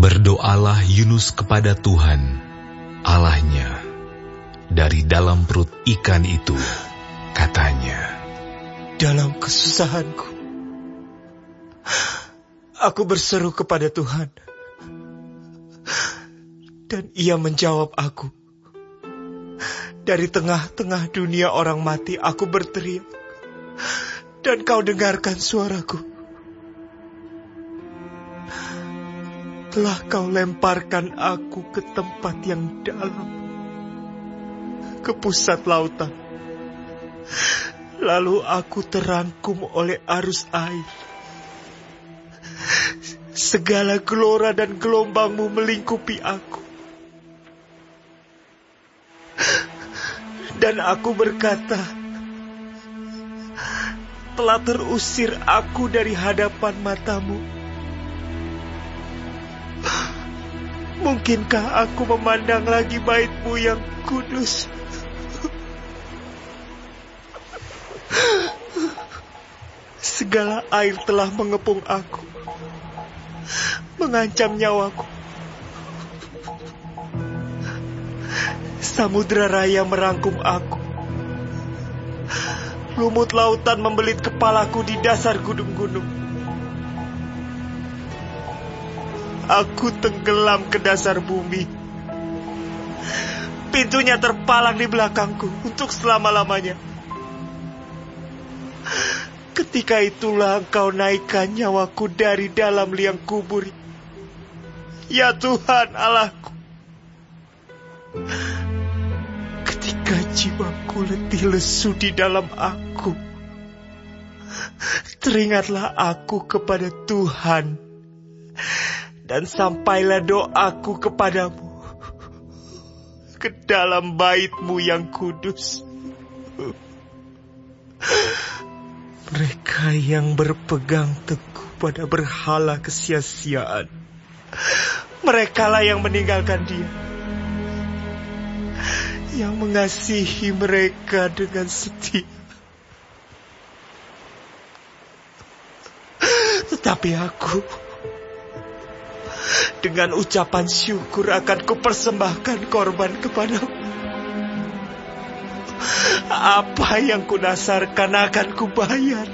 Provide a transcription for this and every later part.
Berdoalah Yunus kepada Tuhan, Allahnya, dari dalam perut ikan itu, katanya, dalam kesusahanku, aku berseru kepada Tuhan, dan Ia menjawab aku. Dari tengah-tengah dunia orang mati, aku berteriak, dan Kau dengarkan suaraku. Telah Kau lemparkan aku ke tempat yang dalam, ke pusat lautan. Lalu aku terangkum oleh arus air. Segala gelora dan gelombang-Mu melingkupi aku. Dan aku berkata, telah terusir aku dari hadapan mata-Mu. Mungkinkah aku memandang lagi bait-Mu yang kudus? Segala air telah mengepung aku, mengancam nyawaku. Samudra raya merangkum aku. Lumut lautan membelit kepalaku di dasar gunung-gunung. Aku tenggelam ke dasar bumi. Pintunya terpalang di belakangku untuk selama-lamanya. Ketika itulah Engkau naikkan nyawaku dari dalam liang kubur. Ya Tuhan Allahku. Ketika jiwaku letih lesu di dalam aku, teringatlah aku kepada Tuhan, dan sampailah doaku kepadamu ke dalam bait-Mu yang kudus. Mereka yang berpegang teguh pada berhala kesia-siaan, merekalah yang meninggalkan Dia, yang mengasihi mereka dengan setia. Tetapi aku, dengan ucapan syukur akan kupersembahkan korban kepadamu. Apa yang kunasarkan akan kubayar.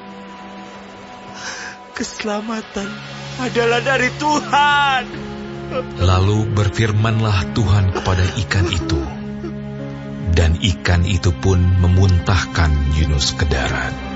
Keselamatan adalah dari Tuhan. Lalu berfirmanlah Tuhan kepada ikan itu, dan ikan itu pun memuntahkan Yunus ke darat.